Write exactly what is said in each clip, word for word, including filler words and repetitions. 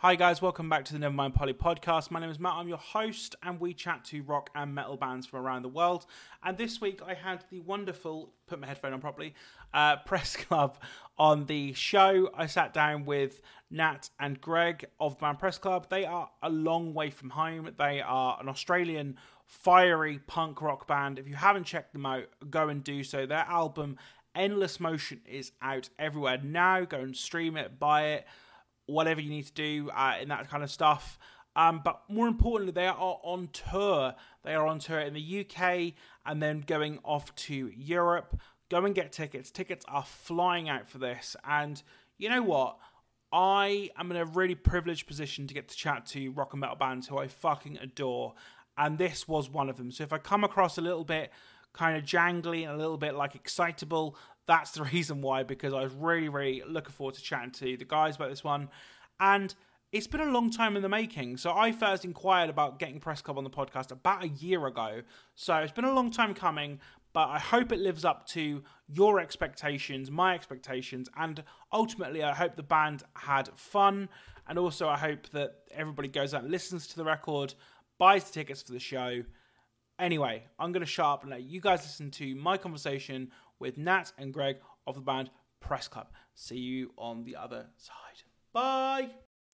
Hi guys, welcome back to the Nevermind Polly podcast. My name is Matt, I'm your host, and we chat to rock and metal bands from around the world. And this week I had the wonderful, put my headphone on properly, uh, Press Club on the show. I sat down with Nat and Greg of the band Press Club. They are a long way from home. They are an Australian fiery punk rock band. If you haven't checked them out, go and do so. Their album Endless Motion is out everywhere now. Go and stream it, buy it, whatever you need to do uh, in that kind of stuff. Um, but more importantly, they are on tour. They are on tour in the U K and then going off to Europe. Go and get tickets. Tickets are flying out for this. And you know what? I am in a really privileged position to get to chat to rock and metal bands who I fucking adore. And this was one of them. So if I come across a little bit kind of jangly and a little bit like excitable, that's the reason why, because I was really, really looking forward to chatting to the guys about this one. And it's been a long time in the making. So I first inquired about getting Press Club on the podcast about a year ago. So it's been a long time coming, but I hope it lives up to your expectations, my expectations, and ultimately I hope the band had fun. And also I hope that everybody goes out and listens to the record, buys the tickets for the show. Anyway, I'm going to shut up and let you guys listen to my conversation with Nat and Greg of the band Press Club. See you on the other side. Bye!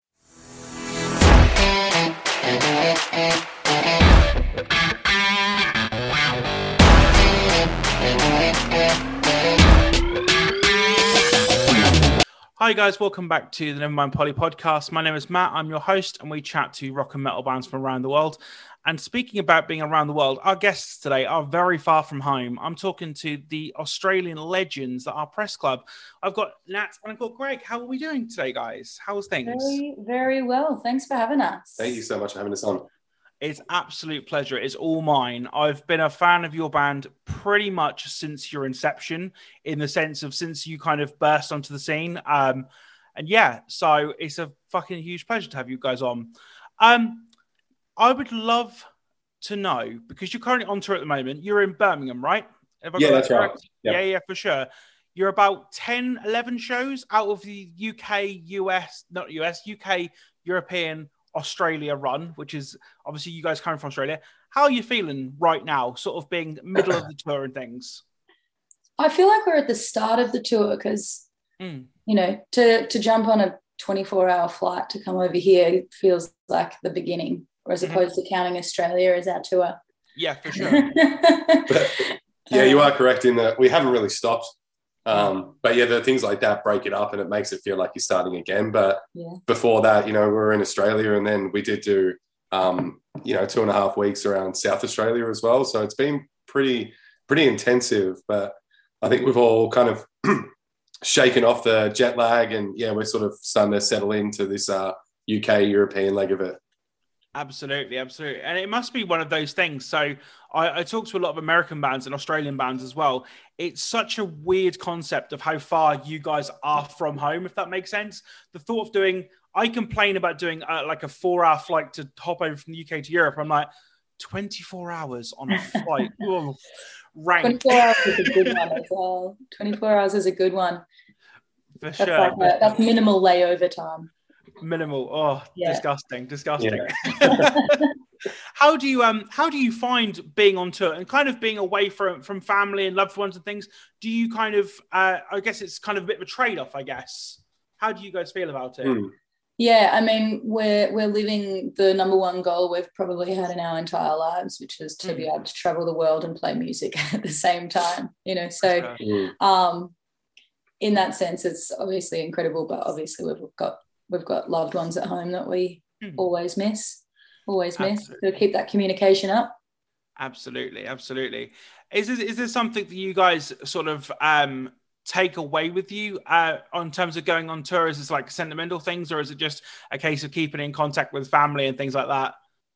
Hi guys, welcome back to the Nevermind Polly podcast. My name is Matt, I'm your host, and we chat to rock and metal bands from around the world. And speaking about being around the world, our guests today are very far from home. I'm talking to the Australian legends that are Press Club. I've got Nat and I've got Greg. How are we doing today, guys? How's things? Very, very well. Thanks for having us. Thank you so much for having us on. It's absolute pleasure. It's all mine. I've been a fan of your band pretty much since your inception, in the sense of since you kind of burst onto the scene. Um, and yeah, so it's a fucking huge pleasure to have you guys on. Um, I would love to know, because you're currently on tour at the moment, you're in Birmingham, right? Have I yeah, got that's that right. Yep. Yeah, yeah, for sure. You're about ten, eleven shows out of the U K, U S, not U S, U K, European, Australia run, which is obviously you guys coming from Australia. How are you feeling right now, sort of being middle of the tour and things? I feel like we're at the start of the tour because, mm. you know, to, to jump on a twenty-four hour flight to come over here feels like the beginning, or as opposed mm-hmm. to counting Australia as our tour. Yeah, for sure. but, yeah, you are correct in that we haven't really stopped. Um, but yeah, the things like that break it up and it makes it feel like you're starting again. But yeah. before that, you know, we were in Australia and then we did do, um, you know, two and a half weeks around South Australia as well. So it's been pretty, pretty intensive. But I think we've all kind of shaken off the jet lag and yeah, we're sort of starting to settle into this uh, U K European leg of it. Absolutely, absolutely. And it must be one of those things. So I, I talk to a lot of American bands and Australian bands as well. It's such a weird concept of how far you guys are from home, if that makes sense. The thought of doing, I complain about doing uh, like a four hour flight to hop over from the U K to Europe. I'm like, twenty-four hours on a flight. Whoa, rank. twenty-four hours is a good one as well. twenty-four hours is a good one. For that's sure. Like a, that's minimal layover time. Minimal. Oh, yeah. disgusting, disgusting. Yeah. How do you um how do you find being on tour and kind of being away from from family and loved ones and things? Do you kind of uh I guess it's kind of a bit of a trade-off, I guess. How do you guys feel about it? Mm. Yeah, I mean, we're we're living the number one goal we've probably had in our entire lives, which is to mm. be able to travel the world and play music at the same time. You know, so mm. um in that sense it's obviously incredible, but obviously we've got we've got loved ones at home that we mm. always miss. Always miss. Absolutely. To keep that communication up. Absolutely, absolutely. Is this, is this something that you guys sort of um, take away with you uh, in terms of going on tour? Is this like sentimental things, or is it just a case of keeping in contact with family and things like that?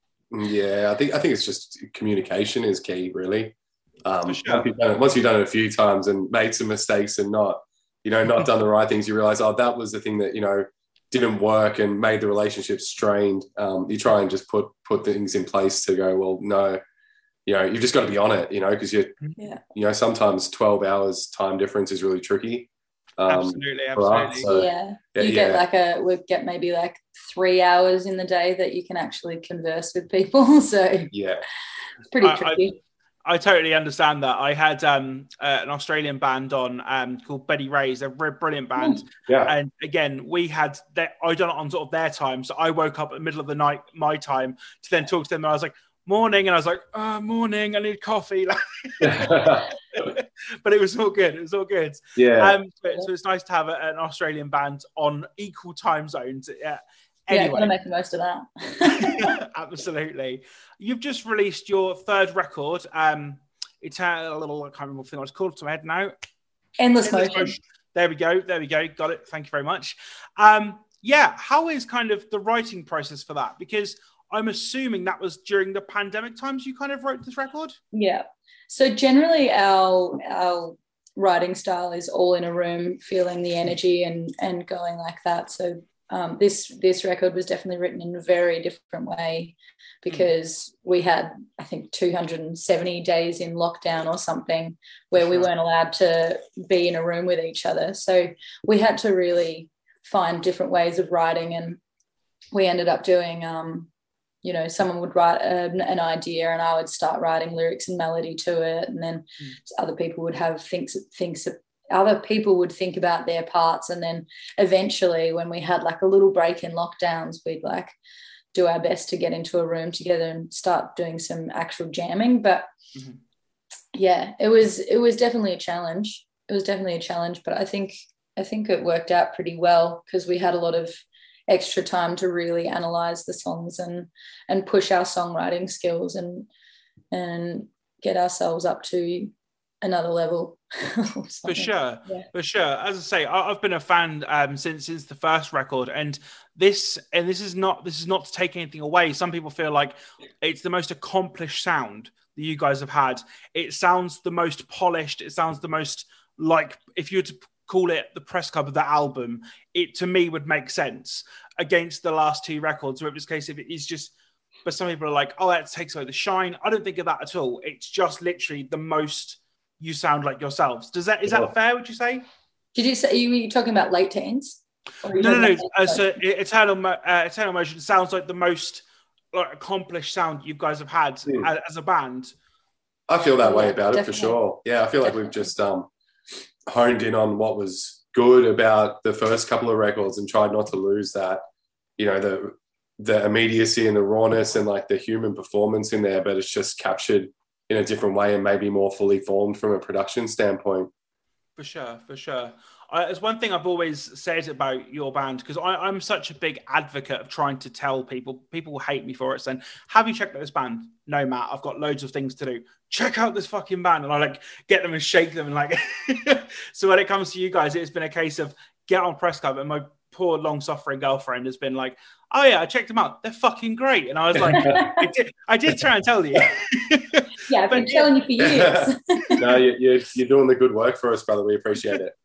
Yeah, I think I think it's just communication is key, really. Um, sure. once, you've done it, once you've done it a few times and made some mistakes and not, you know, not done the right things, you realize, oh, that was the thing that, you know, didn't work and made the relationship strained. Um, you try and just put put things in place to go, well, no, you know, you've just got to be on it, you know, because you're, yeah. you know, sometimes twelve hours time difference is really tricky. Um, absolutely, absolutely. So, yeah. You yeah. get like a, we get maybe like three hours in the day that you can actually converse with people. So yeah, it's pretty I, tricky. I, I totally understand that. I had um, uh, an Australian band on um, called Betty Ray's. They're a brilliant band. yeah. And again, we had that. I done it on sort of their time. So I woke up in the middle of the night, my time, to then talk to them. And I was like, morning. And I was like, oh, morning. I need coffee. But it was all good. It was all good. Yeah. Um, so, so it's nice to have a, an Australian band on equal time zones. Yeah. Anyway. Anyway. Yeah, gotta make the most of that. Absolutely. You've just released your third record. Um, it's a little, I can't remember what thing I was called to my head now. Endless, Endless motion. motion. There we go. There we go. Got it. Thank you very much. Um, yeah. How is kind of the writing process for that? Because I'm assuming that was during the pandemic times you kind of wrote this record? Yeah. So generally our our writing style is all in a room, feeling the energy and and going like that. So um, this this record was definitely written in a very different way because mm. we had, I think, two hundred seventy days in lockdown or something where sure. we weren't allowed to be in a room with each other. So we had to really find different ways of writing, and we ended up doing um, you know, someone would write an, an idea and I would start writing lyrics and melody to it. And then mm. other people would have things, things that other people would think about their parts. And then eventually when we had like a little break in lockdowns, we'd like do our best to get into a room together and start doing some actual jamming. But mm-hmm. yeah, it was, it was definitely a challenge. It was definitely a challenge, but I think, I think it worked out pretty well because we had a lot of extra time to really analyze the songs and and push our songwriting skills and and get ourselves up to another level. For sure, yeah. for sure. As I say, I've been a fan um, since since the first record, and this and this is not this is not to take anything away. Some people feel like it's the most accomplished sound that you guys have had. It sounds the most polished. It sounds the most like if you were to call it the press cover of the album, it to me would make sense against the last two records where it was a case of it is just, but some people are like, oh, that takes away the shine. I don't think of that at all. It's just literally the most you sound like yourselves. Does that, is that fair, would you say? Did you say, you were talking about late teens? No, no, no. Uh, so Eternal, uh, Eternal Motion sounds like the most like, accomplished sound you guys have had mm. as, as a band. I feel that way about Definitely. it for sure. Yeah, I feel like Definitely. we've just um, honed in on what was good about the first couple of records and tried not to lose that, you know, the the immediacy and the rawness and like the human performance in there, but it's just captured in a different way and maybe more fully formed from a production standpoint. For sure, for sure. Uh, it's one thing I've always said about your band, because I'm such a big advocate of trying to tell people, people will hate me for it, saying, have you checked out this band? No, Matt, I've got loads of things to do. Check out this fucking band. And I like get them and shake them. And like, so when it comes to you guys, it's been a case of get on Press Club. And my poor long suffering girlfriend has been like, oh yeah, I checked them out. They're fucking great. And I was like, I, did, I did try and tell you. Yeah, I've been telling you for years. No, you, you're, you're doing the good work for us, brother. We appreciate it.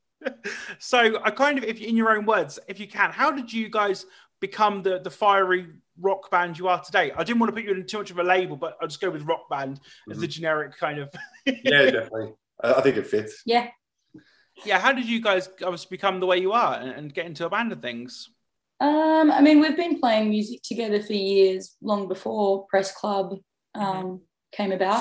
So I kind of, if in your own words, if you can, how did you guys become the, the fiery rock band you are today? I didn't want to put you in too much of a label, but I'll just go with rock band mm-hmm. as the generic kind of. Yeah, definitely. I think it fits. Yeah. Yeah. How did you guys obviously become the way you are and, and get into a band of things? Um, I mean, we've been playing music together for years, long before Press Club um, mm-hmm. came about.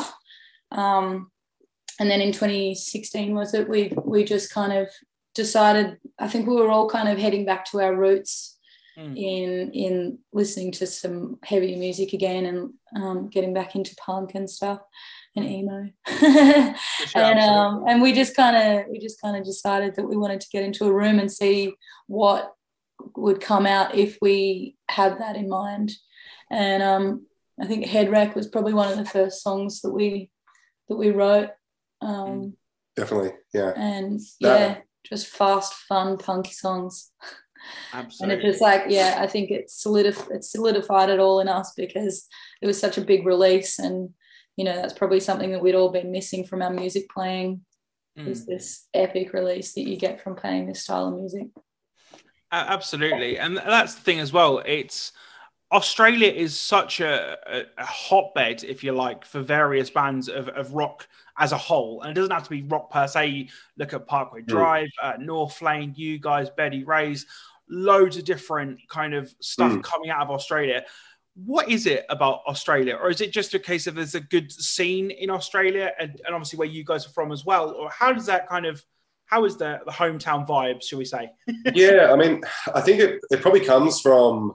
Um, and then in twenty sixteen, was it, we we just kind of decided, I think we were all kind of heading back to our roots mm. in in listening to some heavier music again and um, getting back into punk and stuff and emo. Sure, and um, and we just kind of we just kind of decided that we wanted to get into a room and see what would come out if we had that in mind. And um, I think Head Wreck was probably one of the first songs that we that we wrote. Um, Definitely, yeah. And yeah, that, just fast, fun, punky songs. Absolutely. And it's just like, yeah, I think it solidif- it solidified it all in us because it was such a big release, and you know that's probably something that we'd all been missing from our music playing. Mm. Is this epic release that you get from playing this style of music? Uh, absolutely, and that's the thing as well. It's Australia is such a, a, a hotbed, if you like, for various bands of, of rock as a whole. And it doesn't have to be rock per se. Look at Parkway Drive, mm. uh, North Lane, you guys, Betty Ray's. loads of different kind of stuff Mm. coming out of Australia. What is it about Australia? Or is it just a case of there's a good scene in Australia and, and obviously where you guys are from as well? Or how does that kind of, how is the, the hometown vibes, shall we say? Yeah, I mean, I think it, it probably comes from,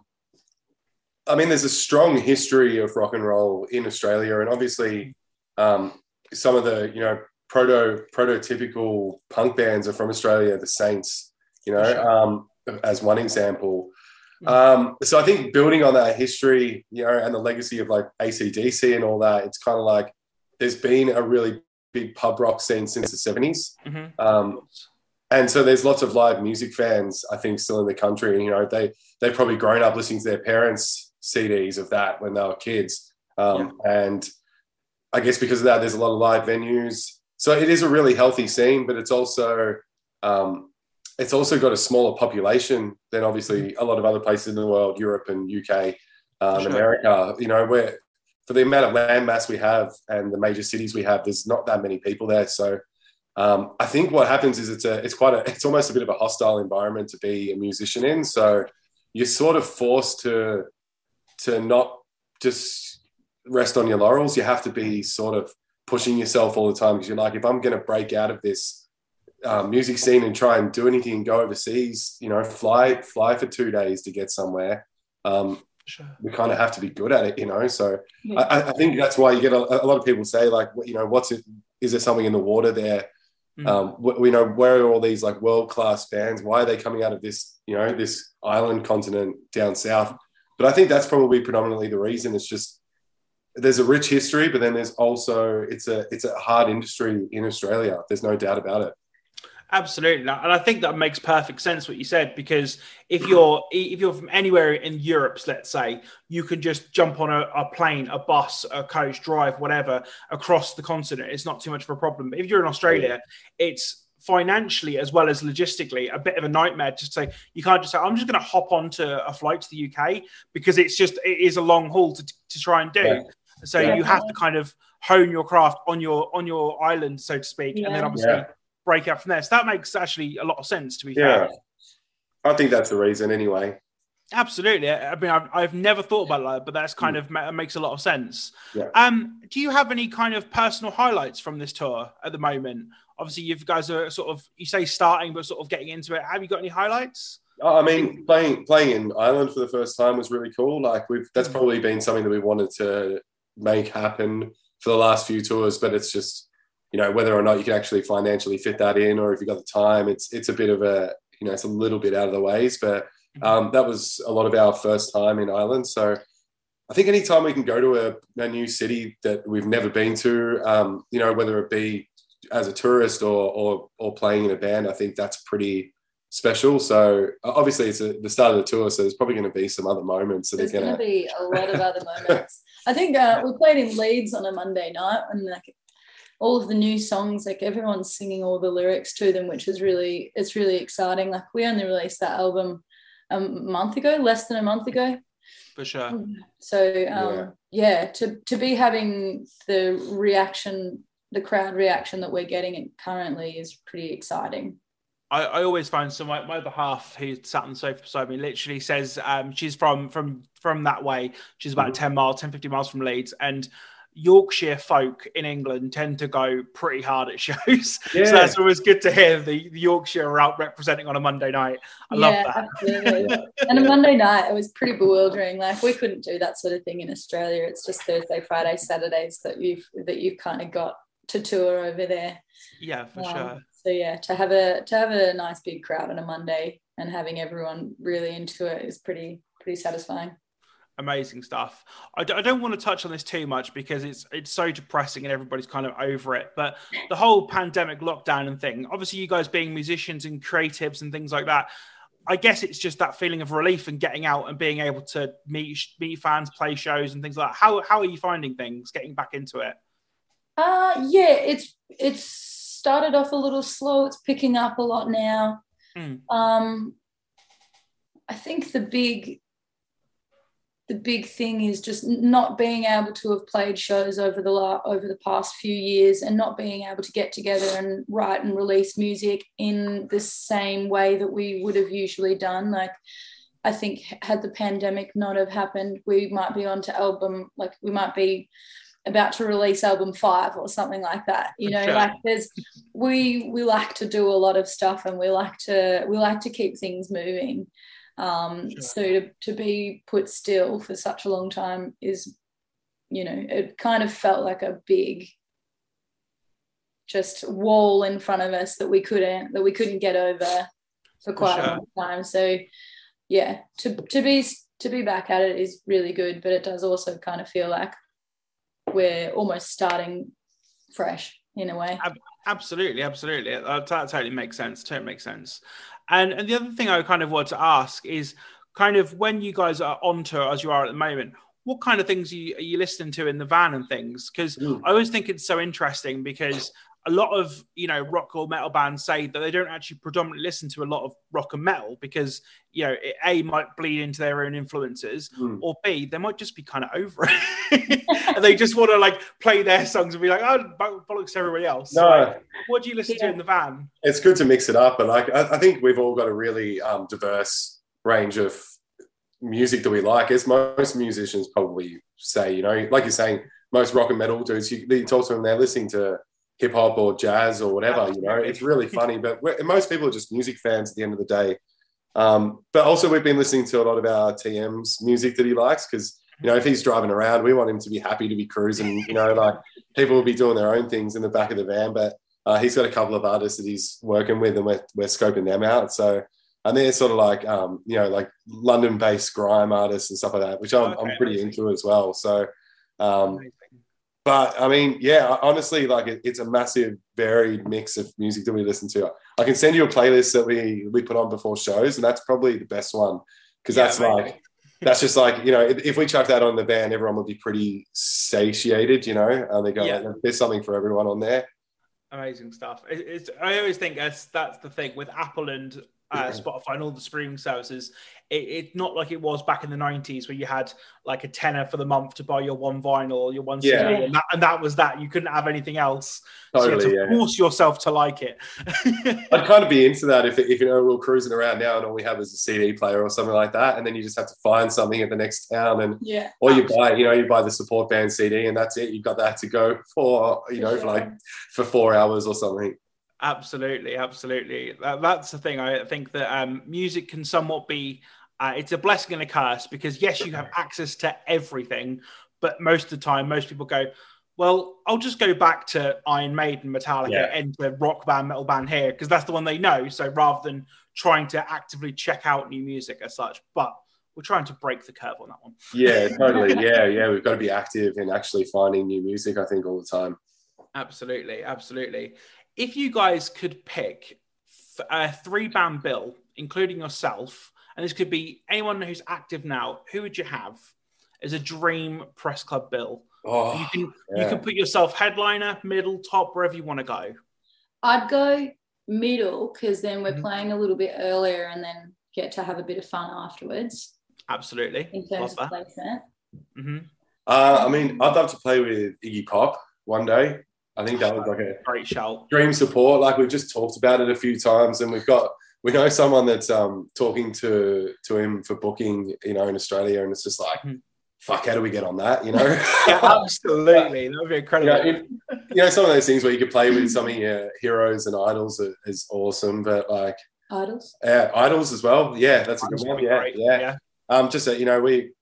I mean, there's a strong history of rock and roll in Australia. And obviously um, some of the, you know, proto prototypical punk bands are from Australia, the Saints, you know, Sure. um, as one example. Um, so I think building on that history, you know, and the legacy of like A C D C and all that, it's kind of like there's been a really big pub rock scene since the seventies. Mm-hmm. Um, and so there's lots of live music fans, I think, still in the country. And, you know, they, they've probably grown up listening to their parents' C Ds of that when they were kids. Um, yeah. And I guess because of that, there's a lot of live venues. So it is a really healthy scene, but it's also, um, it's also got a smaller population than obviously a lot of other places in the world, Europe and U K, um, sure. America. You know, where for the amount of land mass we have and the major cities we have, there's not that many people there. So um, I think what happens is it's a, it's quite a, it's almost a bit of a hostile environment to be a musician in. So you're sort of forced to, to not just rest on your laurels. You have to be sort of pushing yourself all the time because you're like, if I'm going to break out of this Um, music scene and try and do anything and go overseas, you know, fly fly for two days to get somewhere. Um, sure. We kind of have to be good at it, you know. So yeah. I, I think that's why you get a, a lot of people say, like, you know, what's it? Is there something in the water there? Mm. Um, we know where are all these like world class bands? Why are they coming out of this, you know, this island continent down south? But I think that's probably predominantly the reason. It's just there's a rich history, but then there's also it's a it's a hard industry in Australia. There's no doubt about it. Absolutely, and I think that makes perfect sense what you said, because if you're if you're from anywhere in Europe, let's say, you can just jump on a, a plane, a bus, a coach, drive, whatever, across the continent. It's not too much of a problem. But if you're in Australia, it's financially as well as logistically a bit of a nightmare. Just say you can't just say I'm just going to hop onto a flight to the U K because it's just it is a long haul to to try and do. Yeah. So yeah. you have to kind of hone your craft on your on your island, so to speak, yeah. and then obviously. Yeah. break out from there. So that makes actually a lot of sense, to be yeah. fair. I think that's the reason anyway. Absolutely. I mean, I've, I've never thought about that, but that's kind mm. of makes a lot of sense. Yeah. Um, do you have any kind of personal highlights from this tour at the moment? Obviously, you guys are sort of, you say starting, but sort of getting into it. Have you got any highlights? I mean, playing playing in Ireland for the first time was really cool. Like we've, that's probably been something that we wanted to make happen for the last few tours, but it's just, you know, whether or not you can actually financially fit that in, or if you've got the time, it's it's a bit of a, you know, it's a little bit out of the ways. But um, that was a lot of our first time in Ireland. So I think anytime we can go to a, a new city that we've never been to, um, you know, whether it be as a tourist or or or playing in a band, I think that's pretty special. So obviously it's a, the start of the tour, so there's probably going to be some other moments that there's are going to be a lot of other moments. I think uh, we played in Leeds on a Monday night, and like all of the new songs, like everyone's singing all the lyrics to them, which is really, it's really exciting. Like we only released that album a month ago, less than a month ago. For sure. So um, yeah, yeah to, to be having the reaction, the crowd reaction that we're getting currently is pretty exciting. I, I always find, so my, my other half who sat on the sofa beside me literally says um, she's from, from, from that way. She's about mm-hmm. ten miles, ten, fifteen miles from Leeds. And Yorkshire folk in England tend to go pretty hard at shows. Yeah. So that's always good to hear the, the Yorkshire are out representing on a Monday night. I yeah, love that. Absolutely. And a Monday night, it was pretty bewildering. Like we couldn't do that sort of thing in Australia. It's just Thursday, Friday, Saturdays that you've that you've kind of got to tour over there. Yeah, for um, sure. So yeah, to have a to have a nice big crowd on a Monday and having everyone really into it is pretty pretty satisfying. Amazing stuff. I d- I don't want to touch on this too much because it's it's so depressing and everybody's kind of over it. But the whole pandemic lockdown and thing, obviously you guys being musicians and creatives and things like that, I guess it's just that feeling of relief and getting out and being able to meet meet fans, play shows and things like that. How how are you finding things, getting back into it? Uh, yeah, it's it's started off a little slow. It's picking up a lot now. Mm. Um, I think the big... the big thing is just not being able to have played shows over the la- over the past few years, and not being able to get together and write and release music in the same way that we would have usually done. Like, I think had the pandemic not have happened, we might be on to album, like we might be about to release album five or something like that. You know, Sure. like there's, we, we like to do a lot of stuff, and we like to, we like to keep things moving. Um, Sure. So to, to be put still for such a long time is, you know, it kind of felt like a big just wall in front of us that we couldn't, that we couldn't get over for quite For sure. a long time. So yeah, to, to be, to be back at it is really good, but it does also kind of feel like we're almost starting fresh in a way. Absolutely, absolutely. That, that totally makes sense. Totally makes sense. And and the other thing I kind of want to ask is kind of when you guys are on tour as you are at the moment, what kind of things are you, are you listening to in the van and things? Because Mm. I always think it's so interesting because a lot of, you know, rock or metal bands say that they don't actually predominantly listen to a lot of rock and metal because, you know, it, A, might bleed into their own influences, Mm. or B, they might just be kind of over it. And they just want to like play their songs and be like, oh, bollocks to everybody else. No. Like, what do you listen Yeah. to in the van? It's good to mix it up, but like I, I think we've all got a really um, diverse range of music that we like, as most musicians probably say. You know, like you're saying, most rock and metal dudes, you, you talk to them, they're listening to hip hop or jazz or whatever. You know, it's really funny, but we're, most people are just music fans at the end of the day. Um, but also, we've been listening to a lot of our T M's music that he likes because, you know, if he's driving around, we want him to be happy to be cruising. You know, like people will be doing their own things in the back of the van, but uh, he's got a couple of artists that he's working with, and we're we're scoping them out. So, and they're sort of like, um, you know, like London-based grime artists and stuff like that, which I'm, Okay, I'm pretty amazing. into as well. So, um, Amazing. but I mean, yeah, honestly, like it, it's a massive, varied mix of music that we listen to. I can send you a playlist that we we put on before shows, and that's probably the best one because Yeah, that's amazing. like that's just like, you know, if, if we chuck that on the band, everyone would be pretty satiated, you know. And they go, Yeah. like, there's something for everyone on there. Amazing stuff. It, it's, I always think that's, that's the thing with Apple and uh, Spotify and all the streaming services. It, it's not like it was back in the nineties where you had like a tenner for the month to buy your one vinyl or your one C D, Yeah. and, that, and that was that. You couldn't have anything else. Totally, so you had to yeah. force yourself to like it. I'd kind of be into that if, if you know, we're cruising around now and all we have is a C D player or something like that, and then you just have to find something at the next town, and Yeah. or you buy, you know, you buy the support band C D, and that's it. You've got that to go for, you know, for like for four hours or something. Absolutely, absolutely. That, that's the thing. I think that um, music can somewhat be, uh, it's a blessing and a curse because yes, you have access to everything, but most of the time, most people go, well, I'll just go back to Iron Maiden, Metallica, Yeah. and the rock band, metal band here because that's the one they know. So rather than trying to actively check out new music as such, but we're trying to break the curve on that one. Yeah, totally. Yeah, yeah. We've got to be active in actually finding new music, I think, all the time. Absolutely, absolutely. If you guys could pick a three-band bill, including yourself, and this could be anyone who's active now, who would you have as a dream press club bill? Oh, you can yeah. you can put yourself headliner, middle, top, wherever you want to go. I'd go middle because then we're Mhm. playing a little bit earlier and then get to have a bit of fun afterwards Absolutely, in terms love of that. placement. Mm-hmm. Uh, I mean, I'd love to play with Iggy Pop one day. I think that was like a Great shout. dream support. Like we've just talked about it a few times, and we've got we know someone that's um talking to to him for booking, you know, in Australia, and it's just like, Mhm. fuck, how do we get on that? You know? Yeah, absolutely. That would be you, incredible. know, it- you know, some of those things where you could play with some of your heroes and idols are- is awesome, but like Idols. uh, idols as well. Yeah, that's a good Idols would one. be Yeah, great. yeah. yeah. Um, just that, you know, we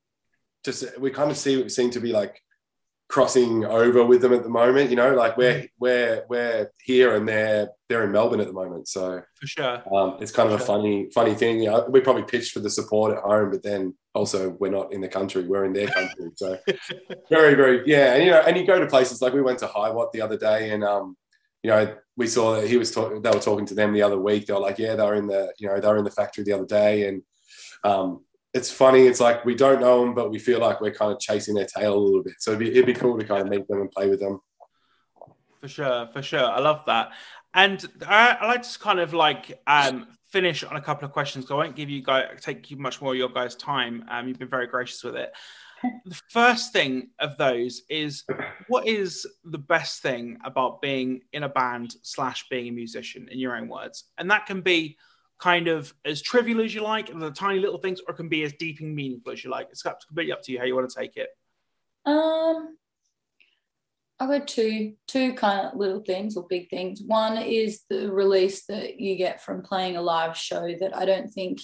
just we kind of see seem to be like crossing over with them at the moment. You know, like we're we're we're here and they're they're in Melbourne at the moment, so For sure. um, it's kind of a Sure. funny funny thing. You know, we probably pitched for the support at home, but then also we're not in the country; we're in their country. So very very yeah, and you know, and you go to places like we went to Highwatt the other day, and um, you know, we saw that he was talking. They were talking to them the other week. They were like, yeah, they were in the you know they were in the factory the other day, and um. It's funny. It's like we don't know them, but we feel like we're kind of chasing their tail a little bit. So it'd be, it'd be cool to kind of meet them and play with them. For sure, for sure. I love that. And I, I like to kind of like um, finish on a couple of questions. I won't give you guys take you much more of your guys' time. Um, you've been very gracious with it. The first thing of those is, what is the best thing about being in a band slash being a musician, in your own words? And that can be kind of as trivial as you like, and the tiny little things, or it can be as deep and meaningful as you like. It's completely up to you how you want to take it. Um, I've got two two kind of little things or big things. One is the release that you get from playing a live show that I don't think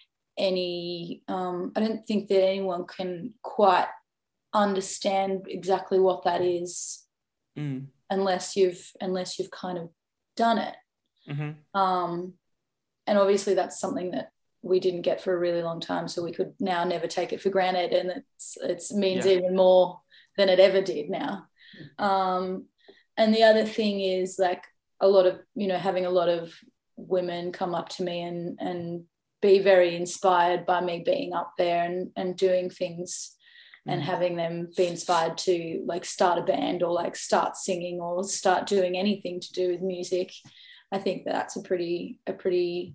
any um, I don't think that anyone can quite understand exactly what that is mm. unless you've unless you've kind of done it. Mm-hmm. Um, and obviously that's something that we didn't get for a really long time, so we could now never take it for granted, and it's it's means yeah. even more than it ever did now. Um, and the other thing is, like, a lot of, you know, having a lot of women come up to me and and be very inspired by me being up there and and doing things, mm. and having them be inspired to, like, start a band or like start singing or start doing anything to do with music. I think that's a pretty a pretty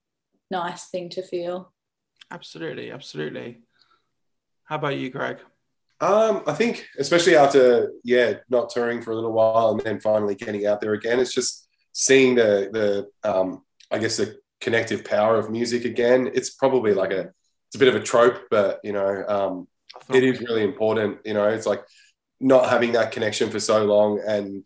nice thing to feel. Absolutely, absolutely. How about you, Greg? Um, I think, especially after, yeah, not touring for a little while and then finally getting out there again, it's just seeing the, the um, I guess, the connective power of music again. It's probably like a, it's a bit of a trope, but, you know, um, it is really important. You know, it's like not having that connection for so long. And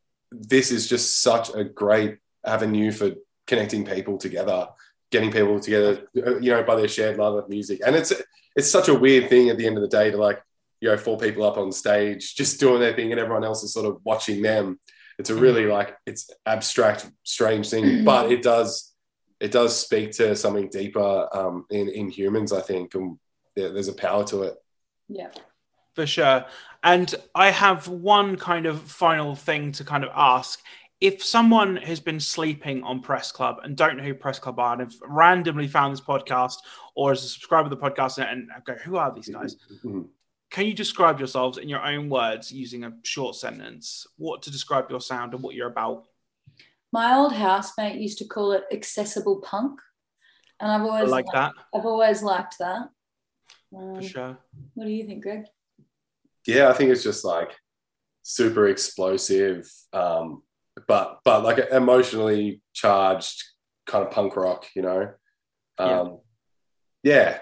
this is just such a great avenue for connecting people together, getting people together, you know, by their shared love of music. And it's, it's such a weird thing at the end of the day to, like, you know, four people up on stage just doing their thing and everyone else is sort of watching them. It's a really, like, it's abstract, strange thing, but it does, it does speak to something deeper um, in, in humans, I think. And yeah, there's a power to it. Yeah. For sure. And I have one kind of final thing to kind of ask. If someone has been sleeping on Press Club and don't know who Press Club are and have randomly found this podcast or as a subscriber to the podcast and go, who are these guys? Mm-hmm. Can you describe yourselves in your own words using a short sentence? What to describe your sound and what you're about? My old housemate used to call it accessible punk, and I've always I like liked, that. I've always liked that. Um, For sure. What do you think, Greg? Yeah, I think it's just like super explosive, um, but but like emotionally charged kind of punk rock, you know. Um, yeah. yeah,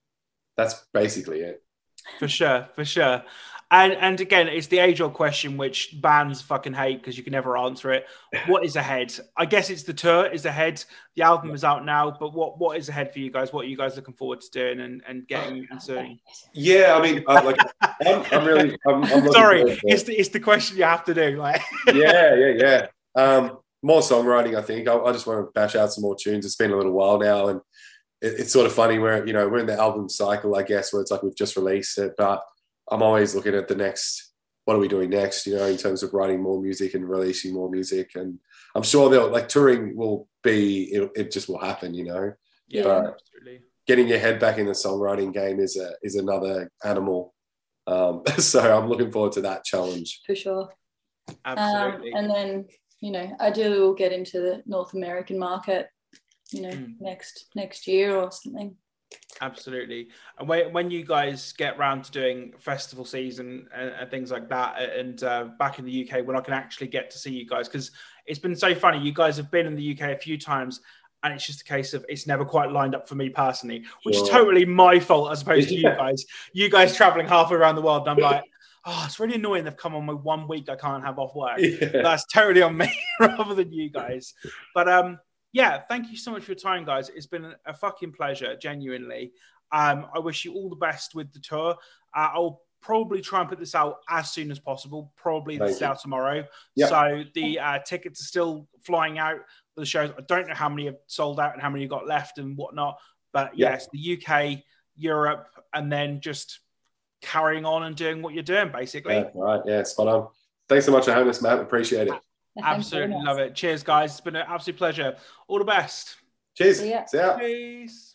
that's basically it. For sure, for sure. And and again, it's the age-old question, which bands fucking hate because you can never answer it. What is ahead? I guess it's the tour is ahead. The album yeah. is out now, but what what is ahead for you guys? What are you guys looking forward to doing and, and getting into? Yeah, I mean, I, like, I'm, I'm really. I'm, I'm Sorry, it's the, it's the question you have to do. Like, yeah, yeah, yeah. Um, more songwriting, I think. I, I just want to bash out some more tunes. It's been a little while now, and it, it's sort of funny where, you know, we're in the album cycle, I guess, where it's like we've just released it, but I'm always looking at the next, what are we doing next, you know, in terms of writing more music and releasing more music. And I'm sure they'll, like, touring will be, it, it just will happen, you know. Yeah, but absolutely. Getting your head back in the songwriting game is a is another animal. Um, so I'm looking forward to that challenge. For sure. Absolutely. Um, and then, you know, ideally we'll get into the North American market, you know, mm. next next year or something. Absolutely. And when, when you guys get round to doing festival season and, and things like that, and uh, back in the U K, when I can actually get to see you guys, because it's been so funny. You guys have been in the U K a few times, and it's just a case of it's never quite lined up for me personally, which sure. is totally my fault as opposed to you guys. You guys traveling halfway around the world, and I'm like, oh, it's really annoying they've come on with one week I can't have off work. Yeah. That's totally on me rather than you guys. But um. Yeah, thank you so much for your time, guys. It's been a fucking pleasure, genuinely. Um, I wish you all the best with the tour. Uh, I'll probably try and put this out as soon as possible, probably thank this you. out tomorrow. Yep. So the uh, tickets are still flying out for the shows. I don't know how many have sold out and how many have got left and whatnot. But yep. yes, the U K, Europe, and then just carrying on and doing what you're doing, basically. Yeah, right, yeah, spot on. Thanks so much for having us, Matt. Appreciate it. Absolutely love it. Cheers, guys. It's been an absolute pleasure. All the best. Cheers. See ya. See ya. Peace.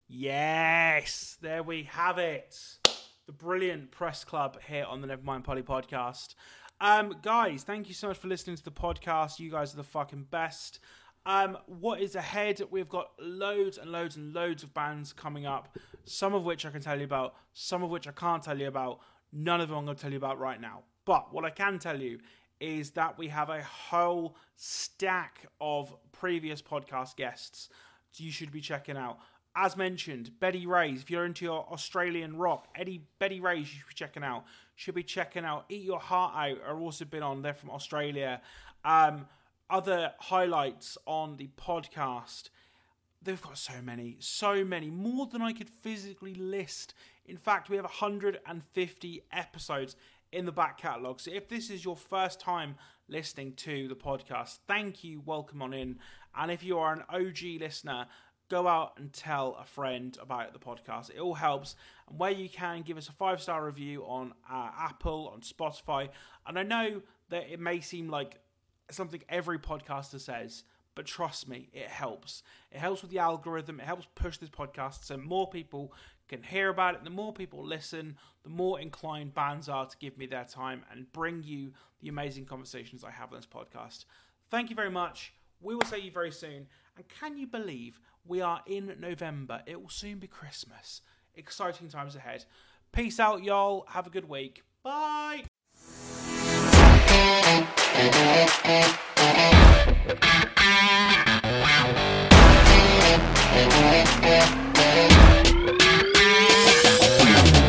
Yes, there we have it. The brilliant Press Club here on the Nevermind Polly podcast. Um, guys, thank you so much for listening to the podcast. You guys are the fucking best. Um, what is ahead? We've got loads and loads and loads of bands coming up, some of which I can tell you about, some of which I can't tell you about. None of them I'm going to tell you about right now. But what I can tell you is that we have a whole stack of previous podcast guests you should be checking out. As mentioned, Betty Rays, if you're into your Australian rock, Eddie Betty Rays, you should be checking out. Should be checking out Eat Your Heart Out, are also been on. They're from Australia. Um, other highlights on the podcast. They've got so many, so many, more than I could physically list. In fact, we have one hundred fifty episodes in the back catalogue. So if this is your first time listening to the podcast, thank you, welcome on in. And if you are an O G listener, go out and tell a friend about the podcast. It all helps. And where you can, give us a five-star review on uh, Apple, on Spotify. And I know that it may seem like something every podcaster says, but trust me, it helps. It helps with the algorithm. It helps push this podcast so more people can hear about it. The more people listen, the more inclined bands are to give me their time and bring you the amazing conversations I have on this podcast. Thank you very much. We will see you very soon. And can you believe we are in November? It will soon be Christmas. Exciting times ahead. Peace out, y'all. Have a good week. Bye.